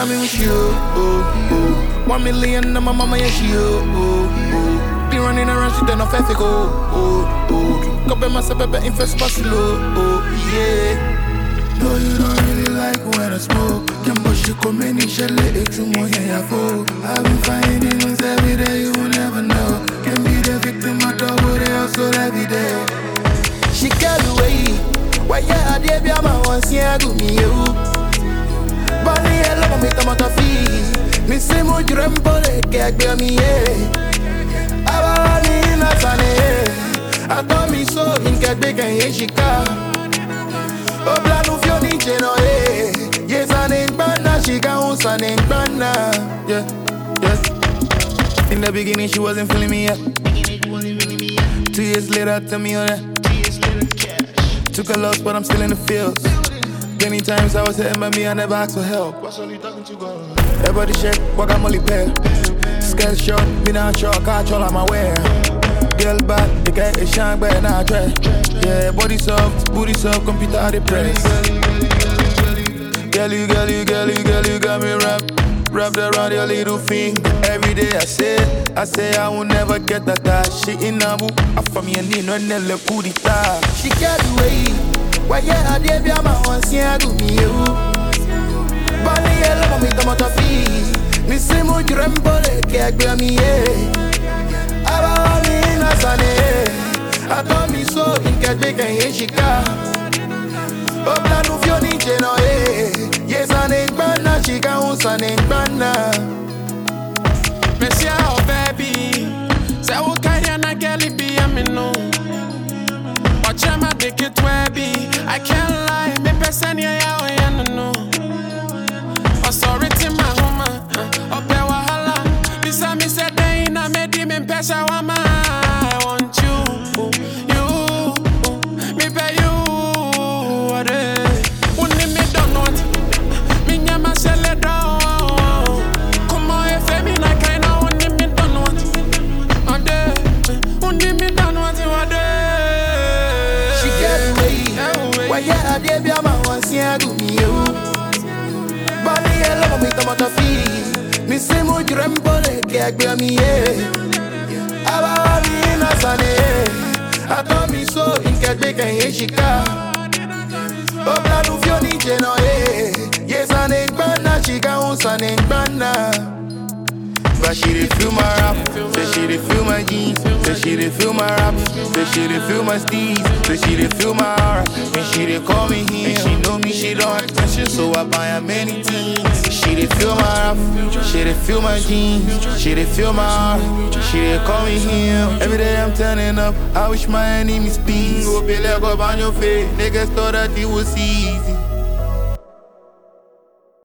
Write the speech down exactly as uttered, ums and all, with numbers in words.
got me with you. Oh, oh. One million on my mama, yeah, she. Oh, oh. Be running around, she done off ethical. Oh, oh. Couple myself, baby, infest possible. Oh, yeah. No, you don't really like when I smoke. Can push you come in, shall let it to more yeah, I've been finding ones every day, you will never know. Can be the victim of the world, they also every day. She got away. Why yeah, I did be a man once, yeah, go me you. But I love me tomato fee. Me say mo jurem pole, kek be me yeah. I want me in a sunny. I told me so in kek be can ye shika. Oh, blood of your ninja, no, eh. Yes, I ain't banana, she got one, I ain't banana. Yeah, yeah. In the beginning, she wasn't feeling me yet. Two years later, tell me on that. Took a loss, but I'm still in the fields. Many times I was hitting by me, I never asked for help. Everybody check, walk out molly pair. Scale short, be not sure, catch all on my wear. Girl back, the guy is shine, but now I try. Yeah, body soft, booty soft, computer at the press. Girl, you, girl, you, girl, you, girl, you got me wrapped, wrapped around your little finger. Every day I say, I say I will never get that that shit in Abu. I from your knee, no nelle kudita. She got away. Why yeah, I did be a man once, yeah, go me you. But I love me tomato fee. Me say mo jurem pole, kek be me yeah. I want me in a sunny. I told me so in kek be can ye shika. Oh, blood of your ninja, no, eh. Yes, I ain't banana, she got one, I ain't banana. Messia, oh, baby. Say, what can you not get it be a minno? Watch out, my dick it webby. I can't lie, me person, yeah, yeah, yeah, no. Oh, sorry to my home, oh, be wahala. This time, me said, they ain't a made him in Pesha, wama. I want you, you, me pay you. Why yeah, I did be a man once, yeah, go me you. But I love me tomato fee. Me say mo jurem pole, kek be me yeah. I want me in a sunny. I told me so in kek be can ye shika. Oh, blood of your ninja, no, eh. Yes, I ain't banana, she got one, I ain't banana. But she did feel my rap, say she did feel my jeans, say she did feel my rap, say she did feel my steez, say she did feel my aura, and she did call me here, and she know me, she don't attention, so I buy her many things. She did feel my rap, she did feel my jeans, she did feel my aura, she did call me here. Every day I'm turning up, I wish my enemies peace. Go be like up on your face, niggas thought that it was easy.